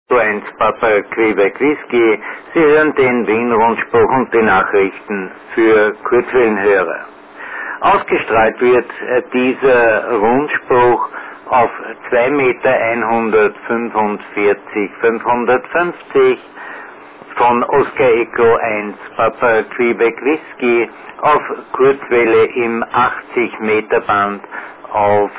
1 Papa Quebec Whisky. Sie hören den Wien-Rundspruch und die Nachrichten für Kurzwellenhörer. Ausgestrahlt wird dieser Rundspruch auf 2 Meter 145, 550 von Oscar Echo 1 Papa Quebec Whisky auf Kurzwelle im 80 Meter Band auf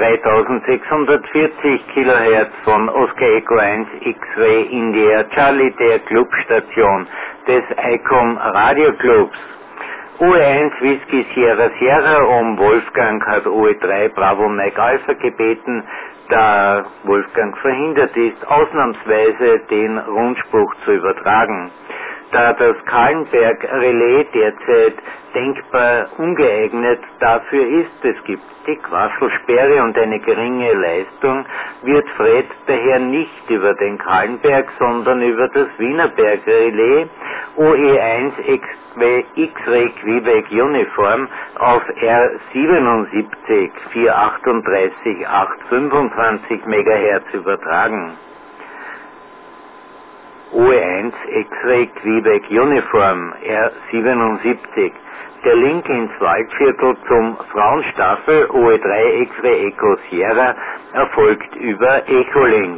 3640 Kilohertz von Oscar Echo 1 X-Ray India Charlie, der Clubstation des ICOM Radioclubs. OE1 Whisky Sierra Sierra Wolfgang hat OE3 Bravo Mike Alpha gebeten, da Wolfgang verhindert ist, ausnahmsweise den Rundspruch zu übertragen. Da das Kahlenberg-Relais derzeit denkbar ungeeignet dafür ist, es gibt die Quasselsperre und eine geringe Leistung, wird Fred daher nicht über den Kahlenberg, sondern über das Wienerberg-Relais OE1 X-Ray Quebec Uniform auf R77 438 825 MHz übertragen. OE1 X-Ray Quebec Uniform R77. Der Link ins Waldviertel zum Frauenstaffel OE3 X-Ray Echo Sierra erfolgt über Echolink.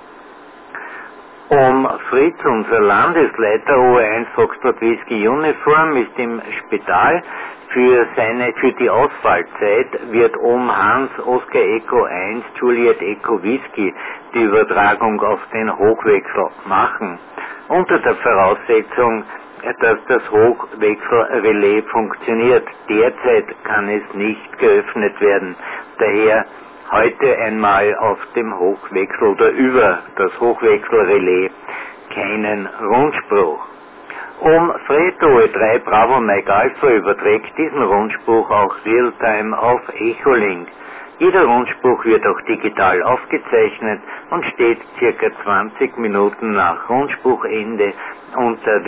Fritz, unser Landesleiter OE1 Foxtrot Whisky Uniform, ist im Spital. Für die Ausfallzeit wird Hans Oscar Echo 1 Juliet Echo Whisky die Übertragung auf den Hochwechsel machen. Unter der Voraussetzung, dass das Hochwechselrelais funktioniert. Derzeit kann es nicht geöffnet werden. Daher heute einmal auf dem Hochwechsel oder über das Hochwechselrelais keinen Rundspruch. Fred OE3 Bravo Mike Alpha überträgt diesen Rundspruch auch Realtime auf Echolink. Jeder Rundspruch wird auch digital aufgezeichnet und steht circa 20 Minuten nach Rundspruchende unter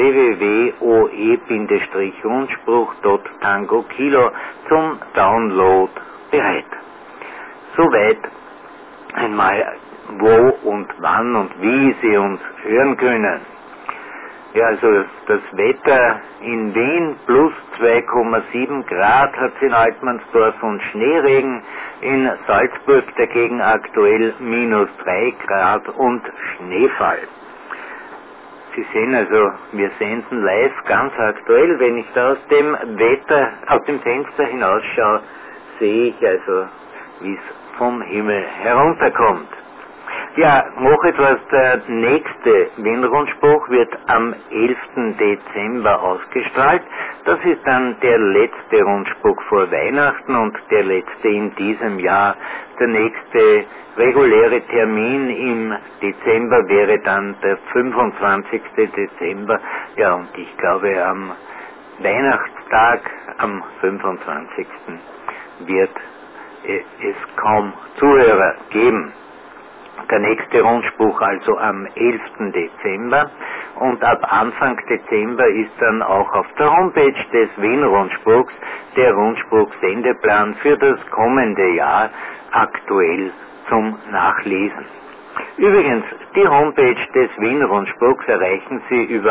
www.oe-rundspruch.tango Kilo zum Download bereit. Soweit einmal wo und wann und wie Sie uns hören können. Ja, also das Wetter in Wien plus 2,7 Grad hat es in Altmannsdorf und Schneeregen, in Salzburg dagegen aktuell minus 3 Grad und Schneefall. Sie sehen also, wir senden live ganz aktuell. Wenn ich da aus dem Fenster hinausschaue, sehe ich also, wie es vom Himmel herunterkommt. Ja, noch etwas, der nächste Wien-Rundspruch wird am 11. Dezember ausgestrahlt. Das ist dann der letzte Rundspruch vor Weihnachten und der letzte in diesem Jahr. Der nächste reguläre Termin im Dezember wäre dann der 25. Dezember. Ja, und ich glaube am Weihnachtstag, am 25. wird es kaum Zuhörer geben. Der nächste Rundspruch also am 11. Dezember und ab Anfang Dezember ist dann auch auf der Homepage des Wien-Rundspruchs der Rundspruch-Sendeplan für das kommende Jahr aktuell zum Nachlesen. Übrigens, die Homepage des Wien-Rundspruchs erreichen Sie über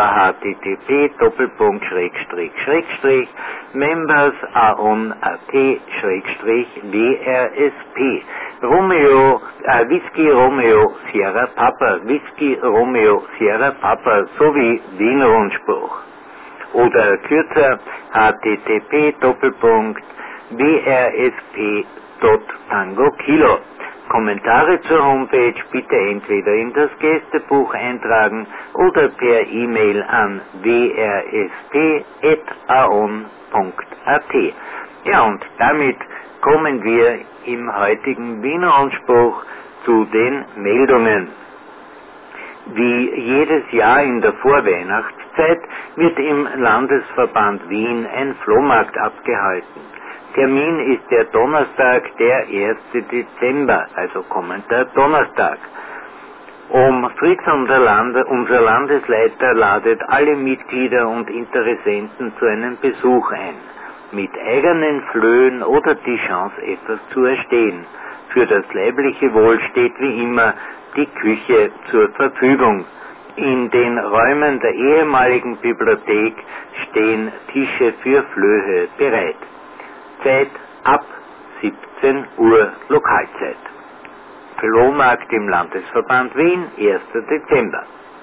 http://members.aon.at/WRSP Whisky Romeo Sierra Papa, Whisky Romeo Sierra Papa sowie Wien-Rundspruch. Oder kürzer http://wrsp.tango Kilo. Kommentare zur Homepage bitte entweder in das Gästebuch eintragen oder per E-Mail an wrsp@aon.at. Ja, und damit kommen wir im heutigen Wiener Rundspruch zu den Meldungen. Wie jedes Jahr in der Vorweihnachtszeit wird im Landesverband Wien ein Flohmarkt abgehalten. Termin ist der Donnerstag, der 1. Dezember, also kommender Donnerstag. Fritz, unser Landesleiter, ladet alle Mitglieder und Interessenten zu einem Besuch ein. Mit eigenen Flöhen oder die Chance, etwas zu erstehen. Für das leibliche Wohl steht wie immer die Küche zur Verfügung. In den Räumen der ehemaligen Bibliothek stehen Tische für Flöhe bereit. Zeit ab 17 Uhr Lokalzeit. Flohmarkt im Landesverband Wien, 1. Dezember.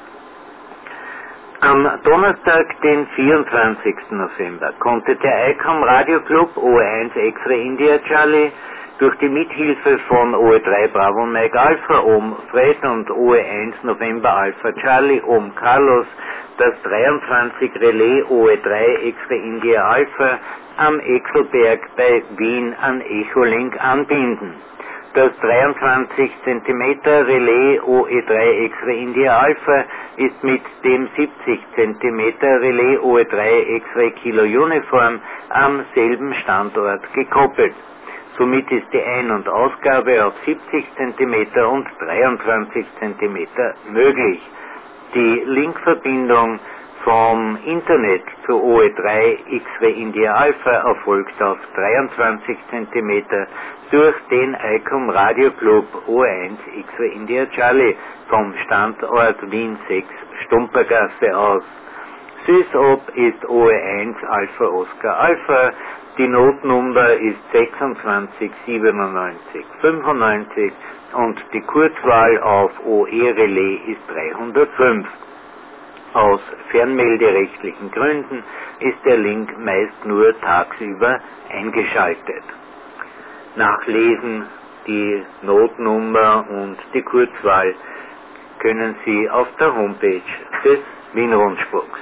Am Donnerstag, den 24. November, konnte der ICOM Radio Club OE1 X-Ray India Charlie durch die Mithilfe von OE3 Bravo Mike Alpha Om Fred und OE1 November Alpha Charlie Om Carlos das 23 Relais OE3 X-Ray India Alpha am Exelberg bei Wien an Echolink anbinden. Das 23 cm Relais OE3 X-Ray India Alpha ist mit dem 70 cm Relais OE3 X-Ray Kilo Uniform am selben Standort gekoppelt. Somit ist die Ein- und Ausgabe auf 70 cm und 23 cm möglich. Die Linkverbindung vom Internet zu OE3 X-Ray India Alpha erfolgt auf 23 cm durch den ICOM Radio Club OE1 X-Ray India Charlie vom Standort Wien 6 Stumpergasse aus. SysOp ist OE1 Alpha Oscar Alpha. Die Notnummer ist 26 97 95 und die Kurzwahl auf OE-Relais ist 305. Aus fernmelderechtlichen Gründen ist der Link meist nur tagsüber eingeschaltet. Nachlesen die Notnummer und die Kurzwahl können Sie auf der Homepage des Wien-Rundspunks.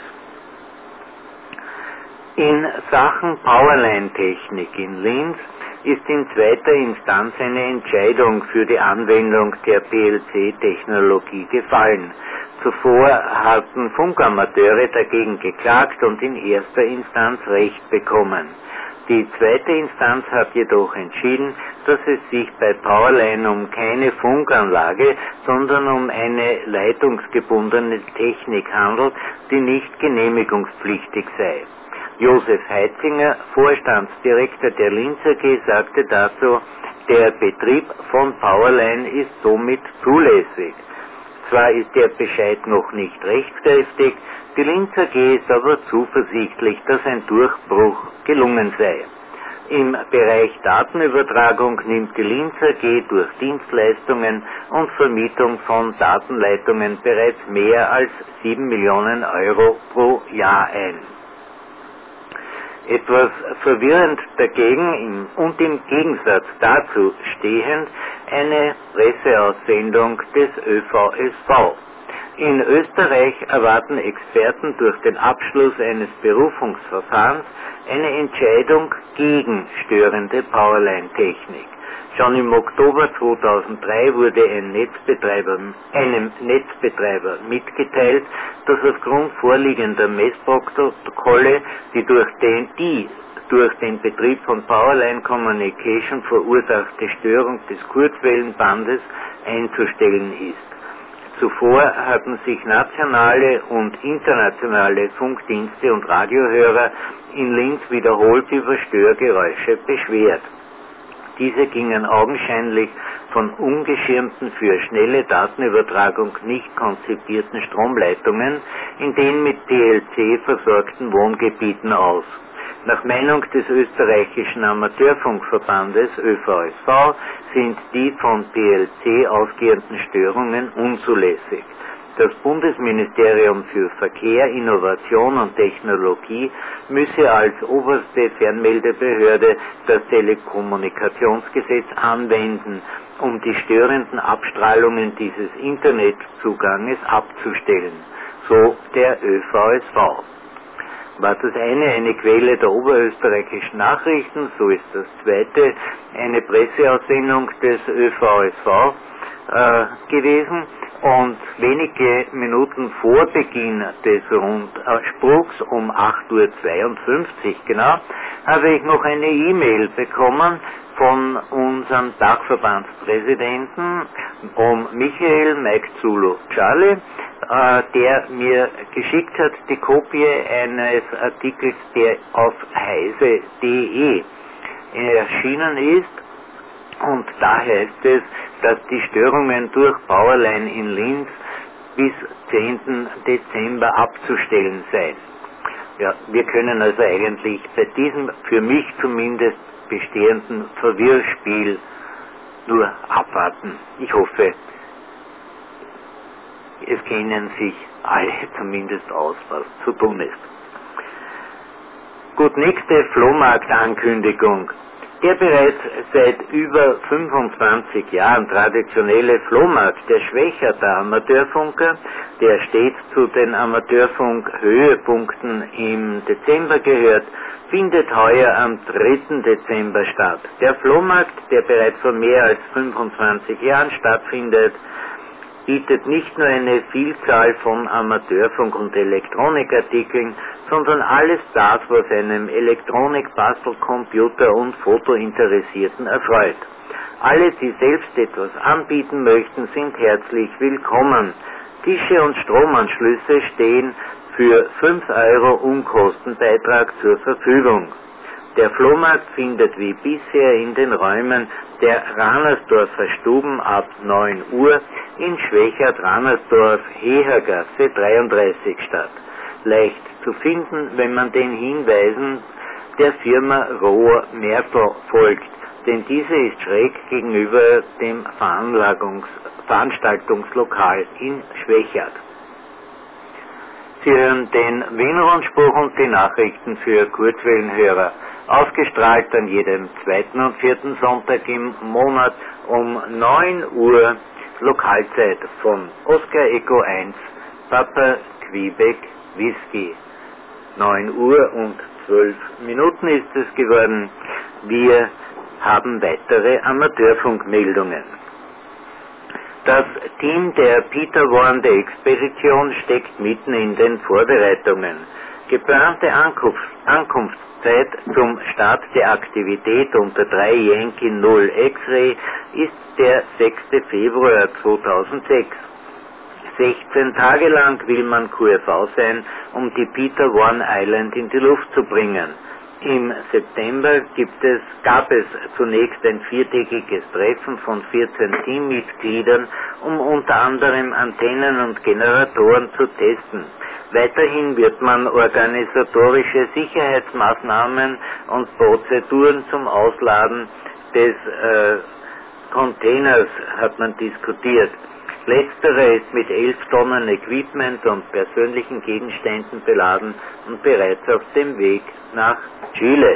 In Sachen Powerline-Technik in Linz ist in zweiter Instanz eine Entscheidung für die Anwendung der PLC-Technologie gefallen. Zuvor hatten Funkamateure dagegen geklagt und in erster Instanz Recht bekommen. Die zweite Instanz hat jedoch entschieden, dass es sich bei Powerline um keine Funkanlage, sondern um eine leitungsgebundene Technik handelt, die nicht genehmigungspflichtig sei. Josef Heitzinger, Vorstandsdirektor der Linz AG, sagte dazu, der Betrieb von Powerline ist somit zulässig. Zwar ist der Bescheid noch nicht rechtskräftig, die Linz AG ist aber zuversichtlich, dass ein Durchbruch gelungen sei. Im Bereich Datenübertragung nimmt die Linz AG durch Dienstleistungen und Vermietung von Datenleitungen bereits mehr als 7 Millionen Euro pro Jahr ein. Etwas verwirrend dagegen und im Gegensatz dazu stehend eine Presseaussendung des ÖVSV. In Österreich erwarten Experten durch den Abschluss eines Berufungsverfahrens eine Entscheidung gegen störende Powerline-Technik. Schon im Oktober 2003 wurde einem Netzbetreiber mitgeteilt, dass aufgrund vorliegender Messprotokolle die durch den Betrieb von Powerline Communication verursachte Störung des Kurzwellenbandes einzustellen ist. Zuvor hatten sich nationale und internationale Funkdienste und Radiohörer in Linz wiederholt über Störgeräusche beschwert. Diese gingen augenscheinlich von ungeschirmten, für schnelle Datenübertragung nicht konzipierten Stromleitungen in den mit PLC versorgten Wohngebieten aus. Nach Meinung des österreichischen Amateurfunkverbandes ÖVSV sind die von PLC ausgehenden Störungen unzulässig. Das Bundesministerium für Verkehr, Innovation und Technologie müsse als oberste Fernmeldebehörde das Telekommunikationsgesetz anwenden, um die störenden Abstrahlungen dieses Internetzuganges abzustellen, so der ÖVSV. War das eine Quelle der oberösterreichischen Nachrichten, so ist das zweite eine Presseaussendung des ÖVSV gewesen. Und wenige Minuten vor Beginn des Rundspruchs um 8:52 Uhr genau, habe ich noch eine E-Mail bekommen von unserem Dachverbandspräsidenten Michael Mike Zulu Charlie, der mir geschickt hat die Kopie eines Artikels, der auf heise.de erschienen ist Und da heißt es, dass die Störungen durch Powerline in Linz bis 10. Dezember abzustellen seien. Ja, wir können also eigentlich bei diesem, für mich zumindest, bestehenden Verwirrspiel nur abwarten. Ich hoffe, es kennen sich alle zumindest aus, was zu tun ist. Gut, nächste Flohmarktankündigung. Der bereits seit über 25 Jahren traditionelle Flohmarkt der Schwächerter Amateurfunker, der stets zu den Amateurfunk-Höhepunkten im Dezember gehört, findet heuer am 3. Dezember statt. Der Flohmarkt, der bereits vor mehr als 25 Jahren stattfindet, bietet nicht nur eine Vielzahl von Amateurfunk- und Elektronikartikeln, sondern alles das, was einem Elektronik-, Bastel-, Computer- und Fotointeressierten erfreut. Alle, die selbst etwas anbieten möchten, sind herzlich willkommen. Tische und Stromanschlüsse stehen für 5 € Unkostenbeitrag zur Verfügung. Der Flohmarkt findet wie bisher in den Räumen der Ranersdorfer Stuben ab 9 Uhr in Schwächert-Ranersdorf-Hehergasse 33 statt. Leicht zu finden, wenn man den Hinweisen der Firma Rohr-Mertel folgt, denn diese ist schräg gegenüber dem Veranstaltungslokal in Schwächert. Sie hören den Wiener-Rundspruch und die Nachrichten für Kurzwellenhörer, ausgestrahlt an jedem 2. und 4. Sonntag im Monat um 9 Uhr Lokalzeit von Oscar Echo 1, Papa Quebec Whisky. 9 Uhr und 12 Minuten ist es geworden. Wir haben weitere Amateurfunkmeldungen. Das Team der Peter Warren der Expedition steckt mitten in den Vorbereitungen. Geplante Ankunftszeit zum Start der Aktivität unter 3 Yankee 0 X-Ray ist der 6. Februar 2006. 16 Tage lang will man QFV sein, um die Peter Warren Island in die Luft zu bringen. Im September gab es zunächst ein 4-tägiges Treffen von 14 Teammitgliedern, um unter anderem Antennen und Generatoren zu testen. Weiterhin wird man organisatorische Sicherheitsmaßnahmen und Prozeduren zum Ausladen des Containers hat man diskutiert. Letzterer ist mit 11 Tonnen Equipment und persönlichen Gegenständen beladen und bereits auf dem Weg nach Chile.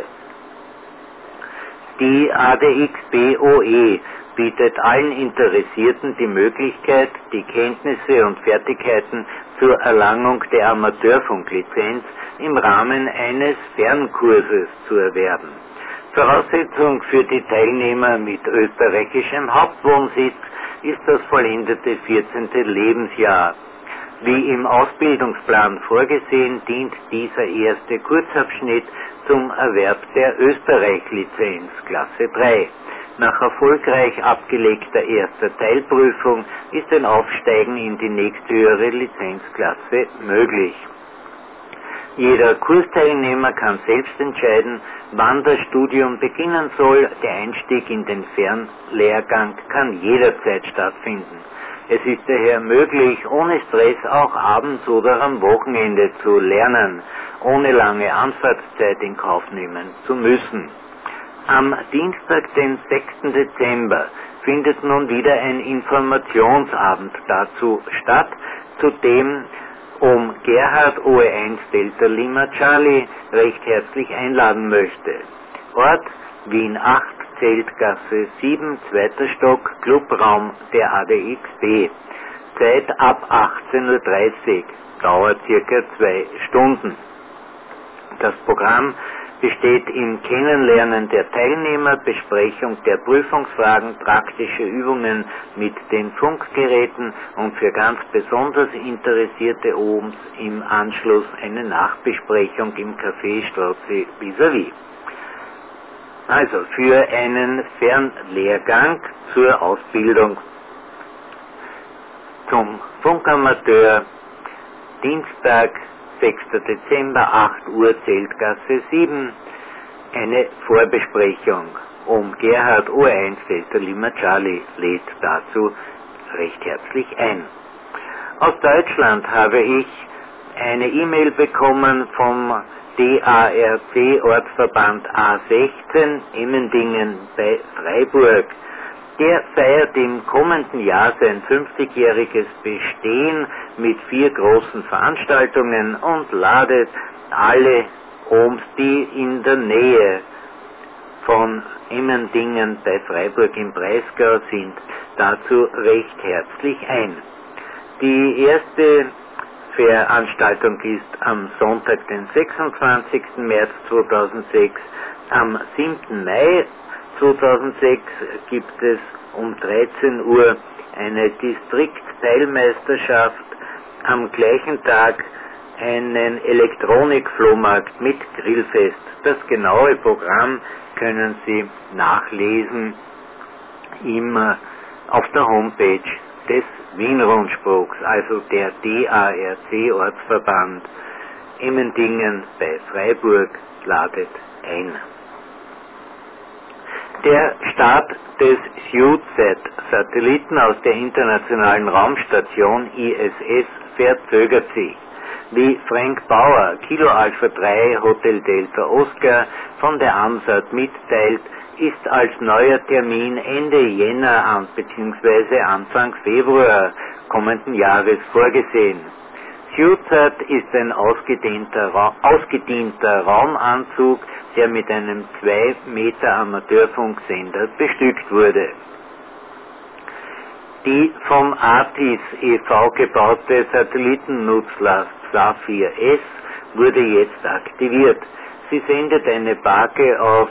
Die ADX-BOE bietet allen Interessierten die Möglichkeit, die Kenntnisse und Fertigkeiten zur Erlangung der Amateurfunklizenz im Rahmen eines Fernkurses zu erwerben. Voraussetzung für die Teilnehmer mit österreichischem Hauptwohnsitz ist das vollendete 14. Lebensjahr. Wie im Ausbildungsplan vorgesehen, dient dieser erste Kurzabschnitt zum Erwerb der Österreich-Lizenz Klasse 3. Nach erfolgreich abgelegter erster Teilprüfung ist ein Aufsteigen in die nächsthöhere Lizenzklasse möglich. Jeder Kursteilnehmer kann selbst entscheiden, wann das Studium beginnen soll. Der Einstieg in den Fernlehrgang kann jederzeit stattfinden. Es ist daher möglich, ohne Stress auch abends oder am Wochenende zu lernen, ohne lange Anfahrtszeit in Kauf nehmen zu müssen. Am Dienstag, den 6. Dezember, findet nun wieder ein Informationsabend dazu statt, zu dem Gerhard OE1 Delta Lima Charlie recht herzlich einladen möchte. Ort Wien 8, Zeltgasse 7, 2. Stock, Clubraum der ADXB. Zeit ab 18:30 Uhr, dauert circa 2 Stunden. Das Programm besteht im Kennenlernen der Teilnehmer, Besprechung der Prüfungsfragen, praktische Übungen mit den Funkgeräten und für ganz besonders Interessierte OHMs im Anschluss eine Nachbesprechung im Café Strozzi vis-à-vis. Also für einen Fernlehrgang zur Ausbildung zum Funkamateur, Dienstag, 6. Dezember, 8 Uhr, Zeltgasse 7, eine Vorbesprechung. um Gerhard U1 Delta Lima Charlie lädt dazu recht herzlich ein. Aus Deutschland habe ich eine E-Mail bekommen vom DARC Ortsverband A16 Emmendingen bei Freiburg. Der feiert im kommenden Jahr sein 50-jähriges Bestehen mit 4 großen Veranstaltungen und ladet alle Ohms, die in der Nähe von Emmendingen bei Freiburg im Breisgau sind, dazu recht herzlich ein. Die erste Veranstaltung ist am Sonntag, den 26. März 2006. Am 7. Mai 2006 gibt es um 13 Uhr eine Distriktteilmeisterschaft. Am gleichen Tag einen Elektronik-Flohmarkt mit Grillfest. Das genaue Programm können Sie nachlesen auf der Homepage des Wien-Rundspruchs, also der DARC Ortsverband Emmendingen bei Freiburg ladet ein. Der Start des SUSAT-Satelliten aus der internationalen Raumstation ISS verzögert sich. Wie Frank Bauer, Kilo Alpha 3 Hotel Delta Oscar von der AMSAT mitteilt, ist als neuer Termin Ende Jänner bzw. Anfang Februar kommenden Jahres vorgesehen. SUSAT ist ein ausgedienter Raumanzug, der mit einem 2 Meter Amateurfunksender bestückt wurde. Die vom ATIS e.V. gebaute Satellitennutzlast Saphir S wurde jetzt aktiviert. Sie sendet eine Barke auf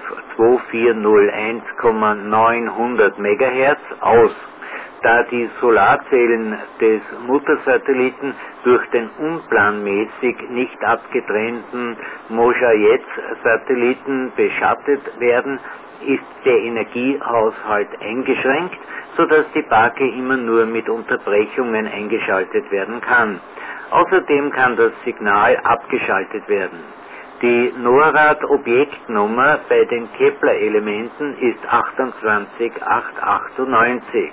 2401,900 MHz aus. Da die Solarzellen des Muttersatelliten durch den unplanmäßig nicht abgetrennten Mojayet-Satelliten beschattet werden, ist der Energiehaushalt eingeschränkt, sodass die Barke immer nur mit Unterbrechungen eingeschaltet werden kann. Außerdem kann das Signal abgeschaltet werden. Die NORAD-Objektnummer bei den Kepler-Elementen ist 28898.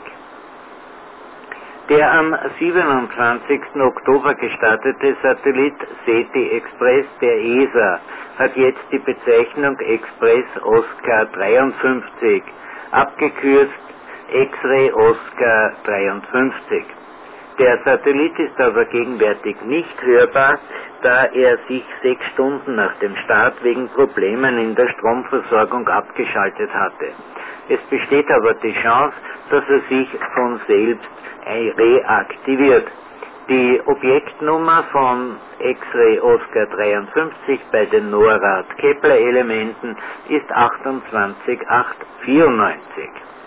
Der am 27. Oktober gestartete Satellit SETI Express der ESA hat jetzt die Bezeichnung Express Oscar 53, abgekürzt X-Ray Oscar 53. Der Satellit ist aber gegenwärtig nicht hörbar, da er sich 6 Stunden nach dem Start wegen Problemen in der Stromversorgung abgeschaltet hatte. Es besteht aber die Chance, dass er sich von selbst reaktiviert. Die Objektnummer von X-Ray Oscar 53 bei den NORAD-Kepler-Elementen ist 28894.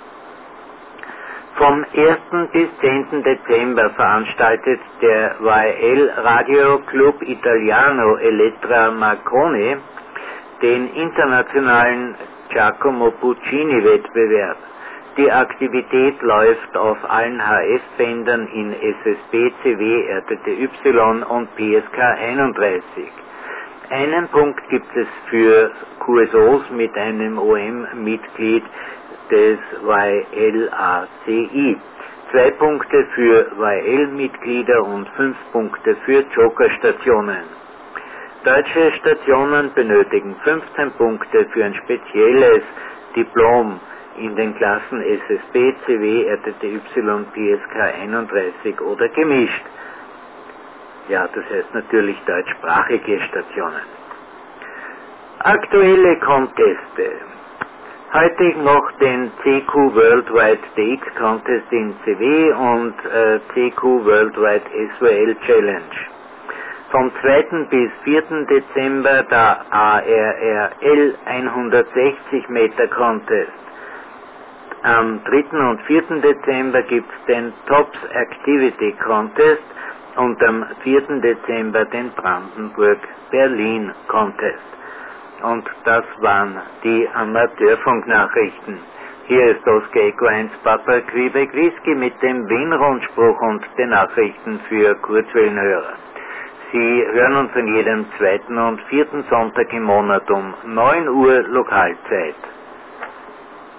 Vom 1. bis 10. Dezember veranstaltet der YL Radio Club Italiano Elettra Marconi den internationalen Giacomo Puccini Wettbewerb. Die Aktivität läuft auf allen HF-Bändern in SSB, CW, RTTY und PSK 31. Einen Punkt gibt es für QSOs mit einem OM-Mitglied des YLACI, 2 Punkte für YL-Mitglieder und 5 Punkte für Joker-Stationen. Deutsche Stationen benötigen 15 Punkte für ein spezielles Diplom in den Klassen SSB, CW, RTTY, PSK 31 oder gemischt. Ja, das heißt natürlich deutschsprachige Stationen. Aktuelle Conteste. Heute noch den CQ Worldwide DX Contest in CW und CQ Worldwide SWL Challenge. Vom 2. bis 4. Dezember der ARRL 160 Meter Contest. Am 3. und 4. Dezember gibt es den Tops Activity Contest und am 4. Dezember den Brandenburg-Berlin Contest. Und das waren die Amateurfunknachrichten. Hier ist Oscar Echo 1 Papa Quebec Whisky mit dem Wien-Rundspruch und den Nachrichten für Kurzwellenhörer. Sie hören uns an jedem 2. und 4. Sonntag im Monat um 9 Uhr Lokalzeit.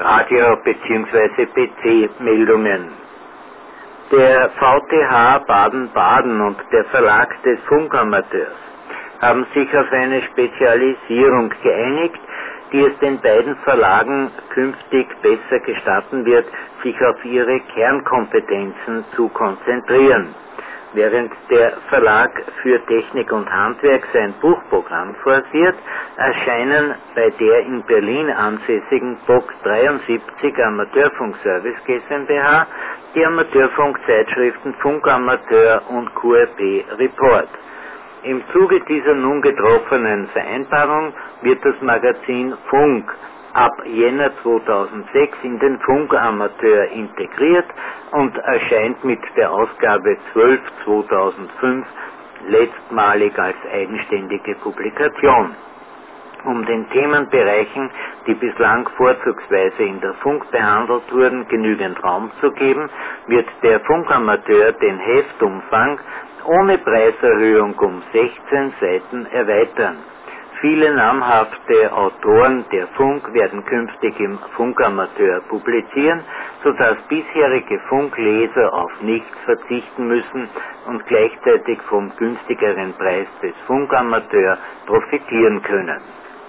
Radio- bzw. PC-Meldungen. Der VTH Baden-Baden und der Verlag des Funkamateurs haben sich auf eine Spezialisierung geeinigt, die es den beiden Verlagen künftig besser gestatten wird, sich auf ihre Kernkompetenzen zu konzentrieren. Während der Verlag für Technik und Handwerk sein Buchprogramm forciert, erscheinen bei der in Berlin ansässigen Box 73 Amateurfunkservice GmbH die Amateurfunkzeitschriften Funkamateur und QRP Report. Im Zuge dieser nun getroffenen Vereinbarung wird das Magazin Funk ab Jänner 2006 in den Funkamateur integriert und erscheint mit der Ausgabe 12/2005 letztmalig als eigenständige Publikation. Um den Themenbereichen, die bislang vorzugsweise in der Funk behandelt wurden, genügend Raum zu geben, wird der Funkamateur den Heftumfang ohne Preiserhöhung um 16 Seiten erweitern. Viele namhafte Autoren der Funk werden künftig im Funkamateur publizieren, sodass bisherige Funkleser auf nichts verzichten müssen und gleichzeitig vom günstigeren Preis des Funkamateur profitieren können.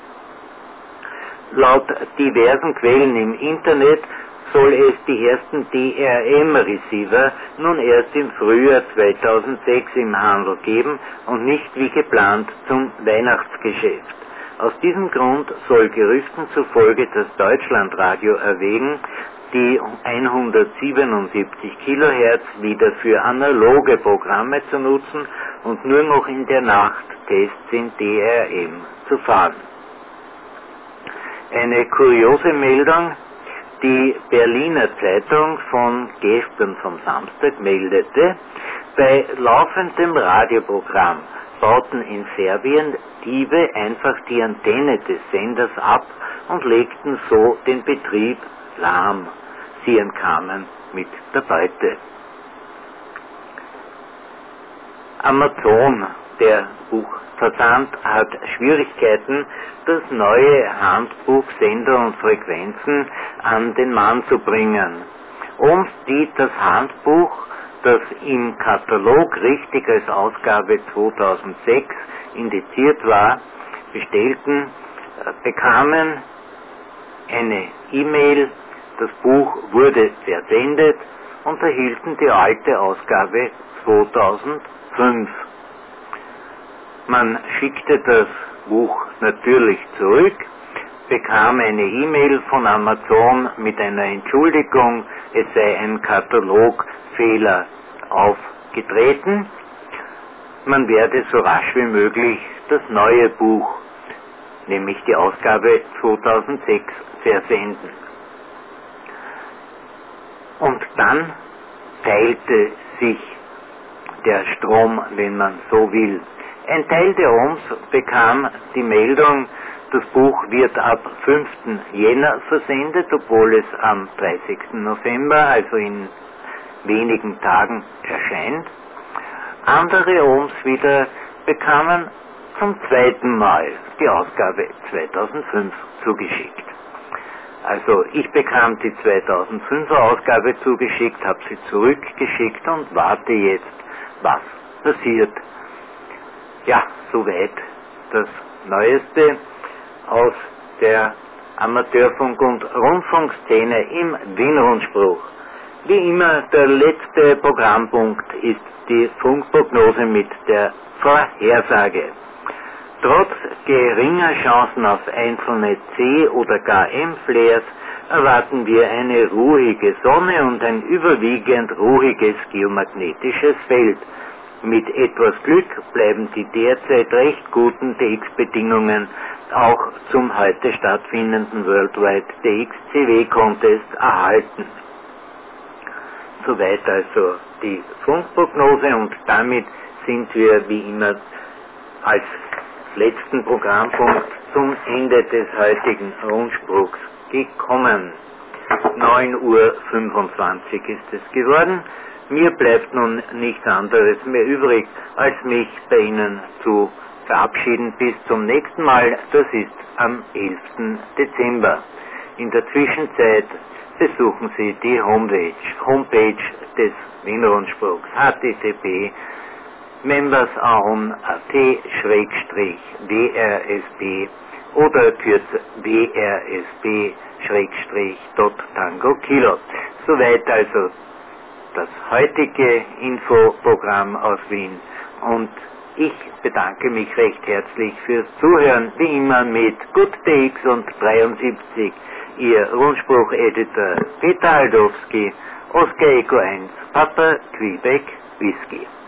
Laut diversen Quellen im Internet soll es die ersten DRM-Receiver nun erst im Frühjahr 2006 im Handel geben und nicht wie geplant zum Weihnachtsgeschäft. Aus diesem Grund soll Gerüchten zufolge das Deutschlandradio erwägen, die 177 Kilohertz wieder für analoge Programme zu nutzen und nur noch in der Nacht Tests in DRM zu fahren. Eine kuriose Meldung: Die Berliner Zeitung von gestern vom Samstag meldete, bei laufendem Radioprogramm bauten in Serbien Diebe einfach die Antenne des Senders ab und legten so den Betrieb lahm. Sie entkamen mit der Beute. Amazon, der Buchversand, hat Schwierigkeiten, das neue Handbuch Sender und Frequenzen an den Mann zu bringen. Um das Handbuch, das im Katalog richtig als Ausgabe 2006 indiziert war, bestellten, bekamen eine E-Mail, das Buch wurde versendet und erhielten die alte Ausgabe 2005. Man schickte das Buch natürlich zurück, bekam eine E-Mail von Amazon mit einer Entschuldigung, es sei ein Katalogfehler aufgetreten. Man werde so rasch wie möglich das neue Buch, nämlich die Ausgabe 2006, versenden. Und dann teilte sich der Strom, wenn man so will. Ein Teil der OMS bekam die Meldung, das Buch wird ab 5. Jänner versendet, obwohl es am 30. November, also in wenigen Tagen, erscheint. Andere OMS wieder bekamen zum zweiten Mal die Ausgabe 2005 zugeschickt. Also ich bekam die 2005er Ausgabe zugeschickt, habe sie zurückgeschickt und warte jetzt, was passiert. Ja, soweit das Neueste aus der Amateurfunk- und Rundfunkszene im Wien-Rundspruch. Wie immer, der letzte Programmpunkt ist die Funkprognose mit der Vorhersage. Trotz geringer Chancen auf einzelne C- oder gar M-Flares erwarten wir eine ruhige Sonne und ein überwiegend ruhiges geomagnetisches Feld. Mit etwas Glück bleiben die derzeit recht guten DX-Bedingungen auch zum heute stattfindenden Worldwide DX-CW Contest erhalten. Soweit also die Funkprognose und damit sind wir wie immer als letzten Programmpunkt zum Ende des heutigen Rundspruchs gekommen. 9:25 Uhr ist es geworden. Mir bleibt nun nichts anderes mehr übrig, als mich bei Ihnen zu verabschieden bis zum nächsten Mal. Das ist am 11. Dezember. In der Zwischenzeit besuchen Sie die Homepage des Wiener Rundspruchs http://membersown.at/wrsb oder kürzer wrsb-Tango Kilo. Soweit also das heutige Infoprogramm aus Wien und ich bedanke mich recht herzlich fürs Zuhören, wie immer mit GoodTX und 73, Ihr Rundspruch-Editor Peter Haldowski, Oscar Echo 1, Papa Quebec Whisky.